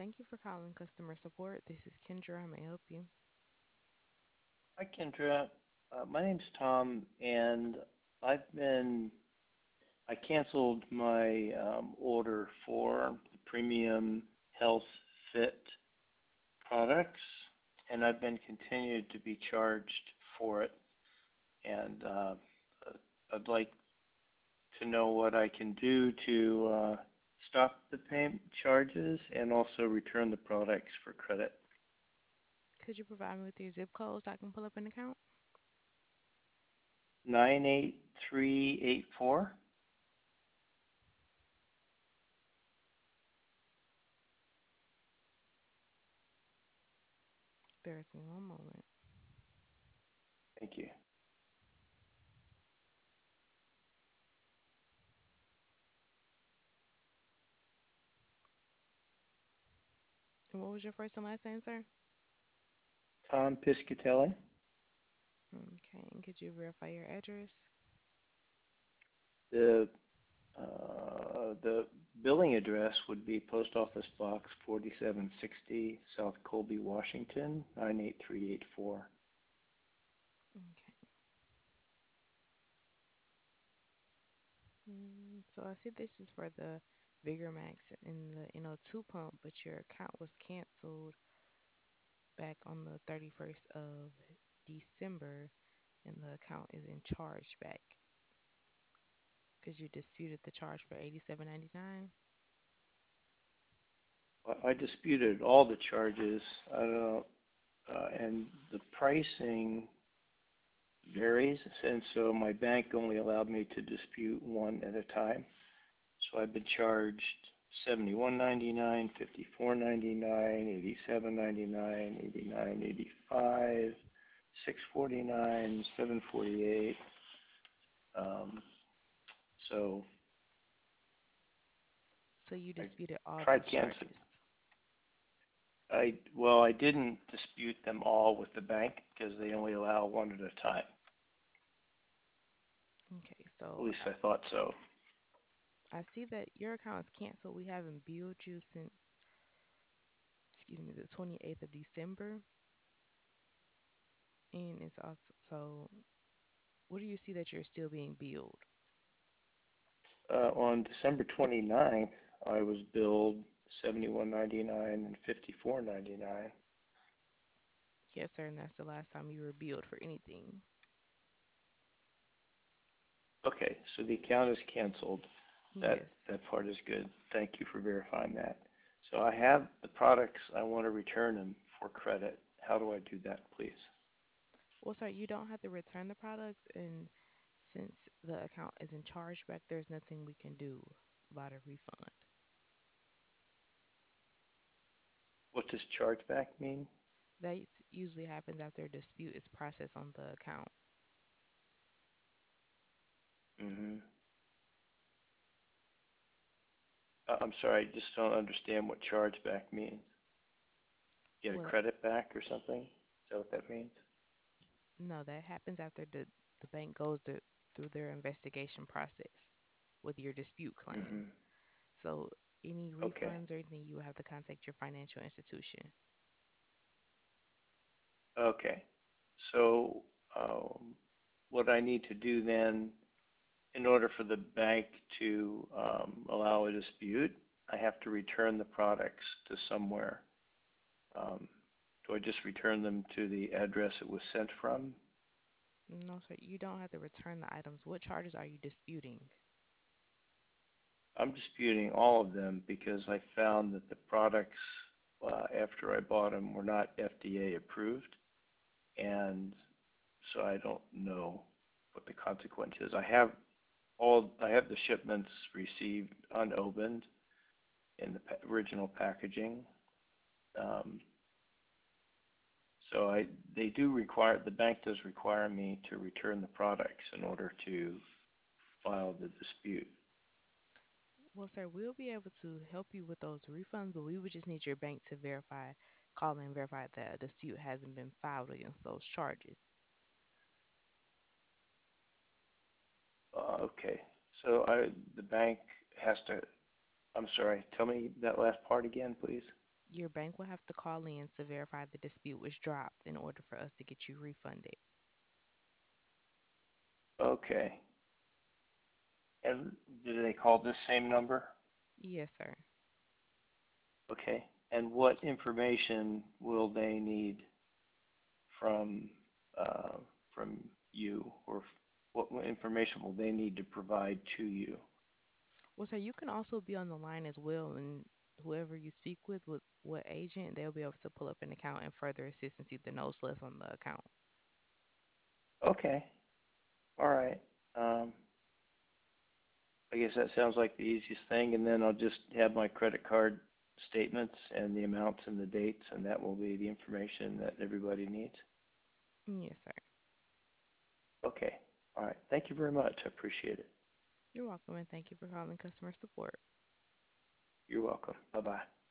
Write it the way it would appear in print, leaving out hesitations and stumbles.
Thank you for calling customer support. This is Kendra. How may I help you? Hi, Kendra. My name's Tom, and I've been I canceled my order for the premium health fit products, and I've been continued to be charged for it. And I'd like to know what I can do to stop the payment charges and also return the products for credit. Could you provide me with your zip code so I can pull up an account? 98384. Bear with me one moment. Thank you. And what was your first and last name, sir? Tom Piscatelli. Okay. And could you verify your address? The the billing address would be Post Office Box 4760, South Colby, Washington 98384. Okay. So I see this is for the Vigor Max and the NO2 pump, but your account was canceled back on the 31st of December, and the account is in chargeback because you disputed the charge for 87.99. I disputed all the charges. I don't know, and the pricing varies, and so my bank only allowed me to dispute one at a time. So I've been charged 71.99, 54.99, 87.99, 89.85, 649, 748. Um, so So you I disputed all tried those canceling. charges. I didn't dispute them all with the bank because they only allow one at a time. Okay, At so least I thought so. I see that your account is canceled. We haven't billed you since, excuse me, the 28th of December. And it's also, so what do you see that you're still being billed? On December 29th, I was billed 71.99 and 54.99. Yes, sir, and that's the last time you were billed for anything. Okay, so the account is canceled. That Yes. that part is good. Thank you for verifying that. So I have the products. I want to return them for credit. How do I do that, please? Well, sir, you don't have to return the products, and since the account is in chargeback, there's nothing we can do about a refund. What does chargeback mean? That usually happens after a dispute is processed on the account. hmm I'm sorry, I just don't understand what chargeback means. Get a Well, credit back or something? Is that what that means? no, that happens after the bank goes through their investigation process with your dispute claim. hmm So any Okay. refunds or anything, you will have to contact your financial institution. Okay. So, um, what I need to do then, in order for the bank to allow a dispute, I have to return the products to somewhere. Um, do I just return them to the address it was sent from? No, sir, you don't have to return the items. What charges are you disputing? I'm disputing all of them because I found that the products, after I bought them, were not FDA approved, and so I don't know what the consequence is. I have the shipments received unopened in the original packaging. Um, so they do require, the bank does require me to return the products in order to file the dispute. Well, sir, we'll be able to help you with those refunds, but we would just need your bank to call and verify that a dispute hasn't been filed against those charges. Okay. So the bank has to, I'm sorry, tell me that last part again, please. Your bank will have to call in to verify the dispute was dropped in order for us to get you refunded. Okay. And do they call this same number? Yes, sir. Okay. And what information will they need from uh, from you, or what information will they need to provide to you? Well, sir, you can also be on the line as well, and whoever you speak with what agent, they'll be able to pull up an account and further assist and see the notes left on the account. Okay. All right. Um, I guess that sounds like the easiest thing, and then I'll just have my credit card statements and the amounts and the dates, and that will be the information that everybody needs. Yes, sir. Okay. All right. Thank you very much. I appreciate it. You're welcome, and thank you for calling customer support. You're welcome. Bye bye.